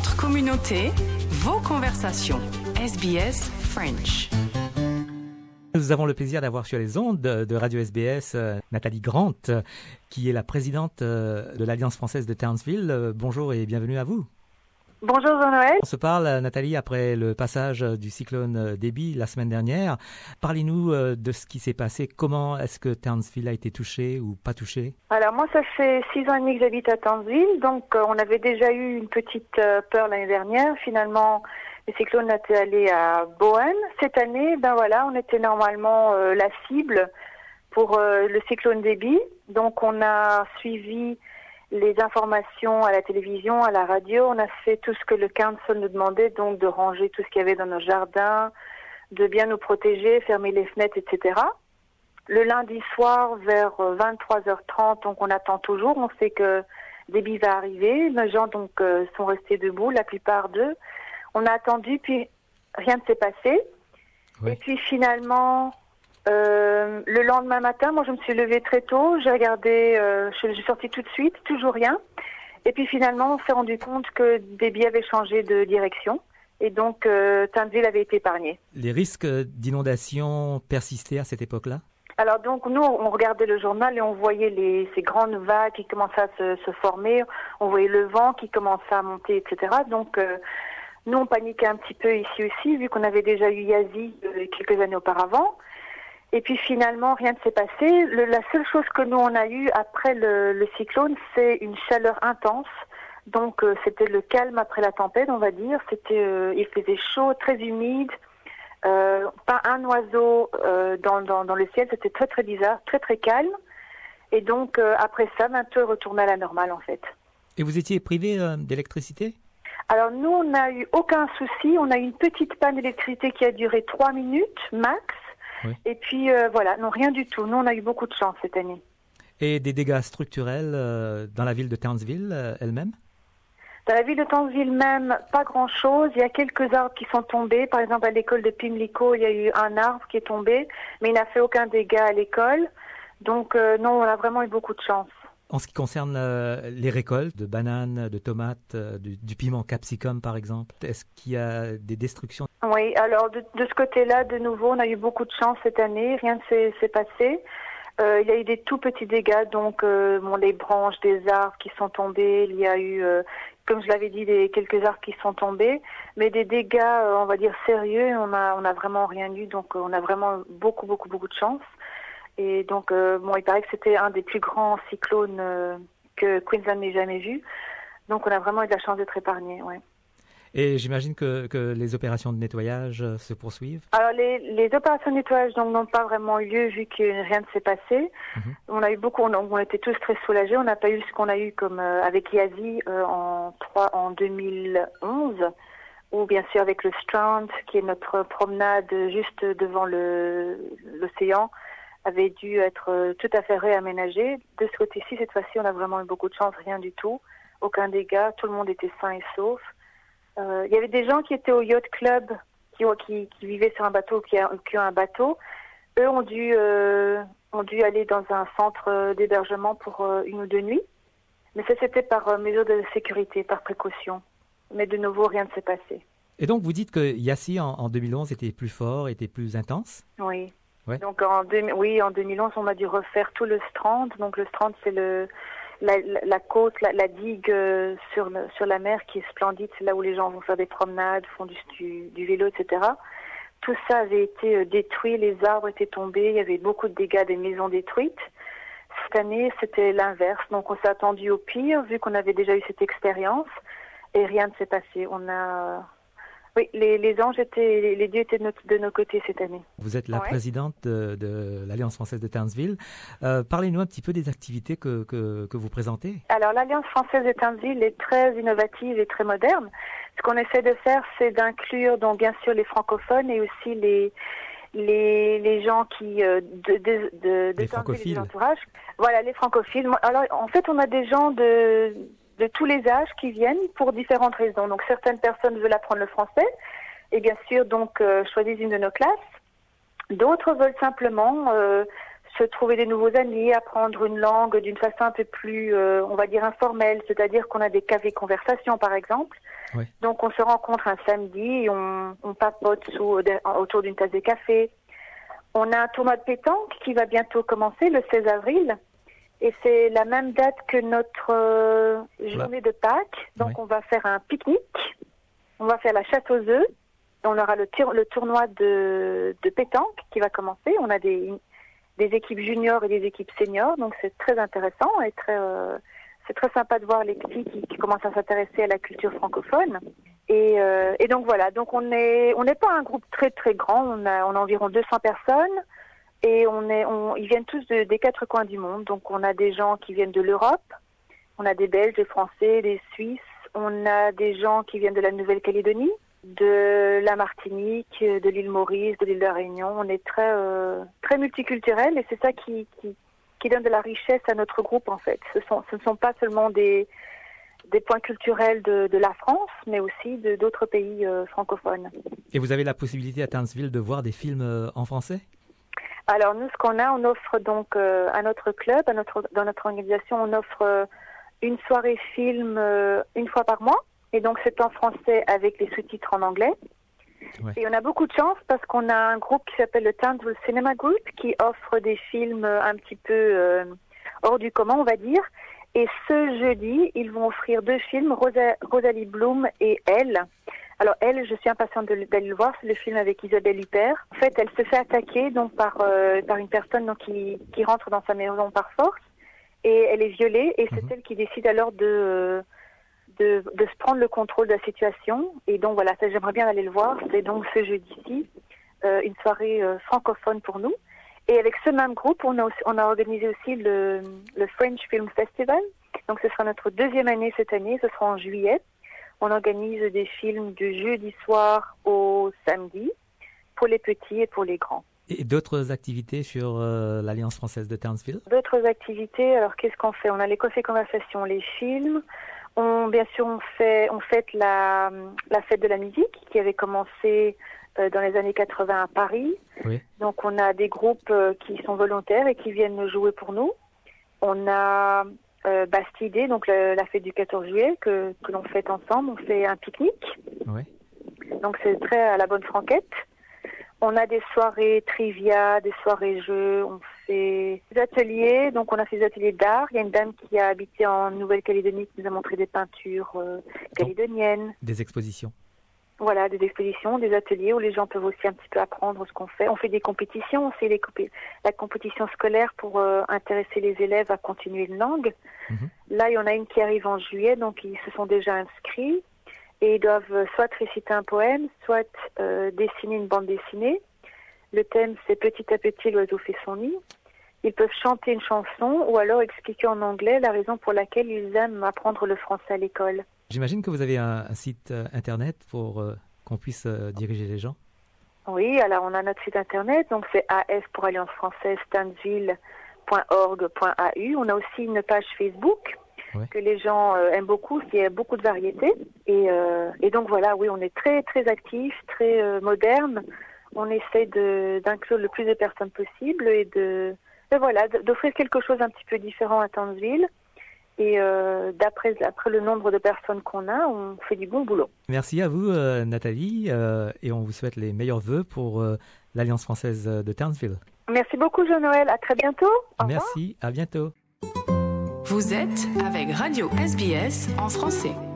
Votre communauté, vos conversations. SBS French. Nous avons le plaisir d'avoir sur les ondes de Radio SBS Nathalie Grant, qui est la présidente de l'Alliance française de Townsville. Bonjour et bienvenue à vous. Bonjour Jean-Noël. On se parle, Nathalie, après le passage du cyclone Debbie la semaine dernière. Parlez-nous de ce qui s'est passé. Comment est-ce que Townsville a été touché ou pas touché? Alors moi, ça fait 6 ans et demi que j'habite à Townsville. Donc on avait déjà eu une petite peur l'année dernière. Finalement, le cyclone était allé à Bowen. Cette année, on était normalement la cible pour le cyclone Debbie. Donc on a suivi les informations à la télévision, à la radio. On a fait tout ce que le council nous demandait, donc de ranger tout ce qu'il y avait dans nos jardins, de bien nous protéger, fermer les fenêtres, etc. Le lundi soir, vers 23h30, donc on attend toujours. On sait que Debbie va arriver. Les gens donc sont restés debout, la plupart d'eux. On a attendu, puis rien ne s'est passé. Oui. Et puis finalement, le lendemain matin, moi je me suis levée très tôt, j'ai regardé, je suis sortie tout de suite, toujours rien. Et puis finalement, on s'est rendu compte que Debbie avait changé de direction et donc Townsville avait été épargné. Les risques d'inondation persistaient à cette époque-là? Alors donc nous, on regardait le journal et on voyait ces grandes vagues qui commençaient à se former, on voyait le vent qui commençait à monter, etc. Donc nous, on paniquait un petit peu ici aussi, vu qu'on avait déjà eu Yazi quelques années auparavant. Et puis finalement, rien ne s'est passé. La seule chose que nous, on a eue après le cyclone, c'est une chaleur intense. Donc c'était le calme après la tempête, on va dire. Il faisait chaud, très humide. Pas un oiseau dans le ciel. C'était très, très bizarre, très, très calme. Et donc après ça, tout est retourné à la normale, en fait. Et vous étiez privé d'électricité? Alors nous, on n'a eu aucun souci. On a eu une petite panne d'électricité qui a duré 3 minutes max. Oui. Et puis non, rien du tout. Nous, on a eu beaucoup de chance cette année. Et des dégâts structurels dans la ville de Townsville elle-même? Dans la ville de Townsville même, pas grand-chose. Il y a quelques arbres qui sont tombés. Par exemple, à l'école de Pimlico, il y a eu un arbre qui est tombé, mais il n'a fait aucun dégât à l'école. Donc non, on a vraiment eu beaucoup de chance. En ce qui concerne les récoltes de bananes, de tomates, du piment capsicum par exemple, est-ce qu'il y a des destructions? Oui, alors de ce côté-là, de nouveau, on a eu beaucoup de chance cette année, rien ne s'est passé. Il y a eu des tout petits dégâts, donc les branches des arbres qui sont tombées, il y a eu, comme je l'avais dit, quelques arbres qui sont tombés, mais des dégâts, on va dire, sérieux, on a vraiment rien eu, donc on a vraiment beaucoup de chance. Et donc, il paraît que c'était un des plus grands cyclones que Queensland n'ait jamais vu. Donc, on a vraiment eu de la chance d'être épargnés, ouais. Et j'imagine que les opérations de nettoyage se poursuivent? Alors, les opérations de nettoyage n'ont pas vraiment eu lieu vu que rien ne s'est passé. Mm-hmm. On a eu on était tous très soulagés. On n'a pas eu ce qu'on a eu comme avec Yazi en 2011, ou bien sûr avec le Strand, qui est notre promenade juste devant l'océan, avait dû être tout à fait réaménagé. De ce côté-ci, cette fois-ci, on a vraiment eu beaucoup de chance, rien du tout, aucun dégât, tout le monde était sain et sauf. Il y avait des gens qui étaient au yacht club, qui vivaient sur un bateau, qui ont un bateau. Eux ont dû aller dans un centre d'hébergement pour 1 ou 2 nuits. Mais ça, c'était par mesure de sécurité, par précaution. Mais de nouveau, rien ne s'est passé. Et donc, vous dites que Yassi, en 2011, était plus fort, était plus intense? Oui. Ouais. Donc en 2011, on a dû refaire tout le Strand. Donc le Strand, c'est la côte, la digue sur la mer qui est splendide. C'est là où les gens vont faire des promenades, font du vélo, etc. Tout ça avait été détruit, les arbres étaient tombés, il y avait beaucoup de dégâts, des maisons détruites. Cette année, c'était l'inverse. Donc on s'est attendu au pire, vu qu'on avait déjà eu cette expérience, et rien ne s'est passé. Oui, les anges les dieux étaient de nos côtés cette année. Vous êtes la présidente de l'Alliance française de Townsville. Parlez-nous un petit peu des activités que vous présentez. Alors, l'Alliance française de Townsville est très innovative et très moderne. Ce qu'on essaie de faire, c'est d'inclure, donc bien sûr, les francophones et aussi les gens qui des francophiles. Voilà, les francophiles. Alors, en fait, on a des gens de tous les âges qui viennent pour différentes raisons. Donc certaines personnes veulent apprendre le français et bien sûr donc choisissent une de nos classes. D'autres veulent simplement se trouver des nouveaux amis, apprendre une langue d'une façon un peu plus, on va dire, informelle, c'est-à-dire qu'on a des cafés conversations, par exemple. Oui. Donc, on se rencontre un samedi, et on papote autour d'une tasse de café. On a un tournoi de pétanque qui va bientôt commencer, le 16 avril. Et c'est la même date que notre journée de Pâques. Donc, Oui. on va faire un pique-nique. On va faire la chasse aux œufs. On aura le tournoi de pétanque qui va commencer. On a des équipes juniors et des équipes seniors. Donc, c'est très intéressant et c'est très sympa de voir les petits qui commencent à s'intéresser à la culture francophone. Et donc, voilà. Donc, on n'est pas un groupe très, très grand. On a environ 200 personnes. Et ils viennent tous des 4 coins du monde. Donc, on a des gens qui viennent de l'Europe. On a des Belges, des Français, des Suisses. On a des gens qui viennent de la Nouvelle-Calédonie, de la Martinique, de l'île Maurice, de l'île de la Réunion. On est très, très multiculturel et c'est ça qui donne de la richesse à notre groupe, en fait. Ce ne sont pas seulement des points culturels de la France, mais aussi d'autres pays francophones. Et vous avez la possibilité à Townsville de voir des films en français? Alors, nous, ce qu'on a, on offre donc à notre club, dans notre organisation, on offre une soirée film une fois par mois. Et donc, c'est en français avec les sous-titres en anglais. Ouais. Et on a beaucoup de chance parce qu'on a un groupe qui s'appelle le Townsville Cinema Group qui offre des films un petit peu hors du commun, on va dire. Et ce jeudi, ils vont offrir 2 films, Rosalie Bloom et Elle. Alors, Elle, je suis impatiente d'aller le voir. C'est le film avec Isabelle Huppert. En fait, elle se fait attaquer donc par une personne donc, qui rentre dans sa maison par force. Et elle est violée. Et c'est elle qui décide alors de se prendre le contrôle de la situation. Et donc, voilà, ça, j'aimerais bien aller le voir. C'est donc ce jeudi-ci, une soirée francophone pour nous. Et avec ce même groupe, on a organisé aussi le French Film Festival. Donc, ce sera notre 2e année cette année. Ce sera en juillet. On organise des films du jeudi soir au samedi pour les petits et pour les grands. Et d'autres activités sur l'Alliance française de Townsville? D'autres activités, alors qu'est-ce qu'on fait? On a les cafés conversations, les films. Bien sûr, on fête la fête de la musique qui avait commencé dans les années 80 à Paris. Oui. Donc, on a des groupes qui sont volontaires et qui viennent jouer pour nous. On a Bastidée, donc la fête du 14 juillet que l'on fête ensemble. On fait un pique-nique. Oui. Donc, c'est très à la bonne franquette. On a des soirées trivia, des soirées jeux, on fait des ateliers, donc on a fait des ateliers d'art. Il y a une dame qui a habité en Nouvelle-Calédonie qui nous a montré des peintures calédoniennes. Des expositions. Voilà, des expositions, des ateliers où les gens peuvent aussi un petit peu apprendre ce qu'on fait. On fait des compétitions, on fait la compétition scolaire pour intéresser les élèves à continuer une langue. Là, il y en a une qui arrive en juillet, donc ils se sont déjà inscrits. Et ils doivent soit réciter un poème, soit dessiner une bande dessinée. Le thème, c'est Petit à petit, l'oiseau fait son nid. Ils peuvent chanter une chanson ou alors expliquer en anglais la raison pour laquelle ils aiment apprendre le français à l'école. J'imagine que vous avez un site internet pour qu'on puisse diriger les gens. Oui, alors on a notre site internet, donc c'est AS pour Alliance Française, townsville.org.au. On a aussi une page Facebook. Ouais. Que les gens aiment beaucoup, il y a beaucoup de variétés. Et donc voilà, oui, on est très très actifs, très modernes. On essaie d'inclure le plus de personnes possible et d'offrir quelque chose un petit peu différent à Townsville. Et d'après le nombre de personnes qu'on a, on fait du bon boulot. Merci à vous, Nathalie, et on vous souhaite les meilleurs vœux pour l'Alliance française de Townsville. Merci beaucoup, Jean-Noël. À très bientôt. Au revoir. Merci, à bientôt. Vous êtes avec Radio SBS en français.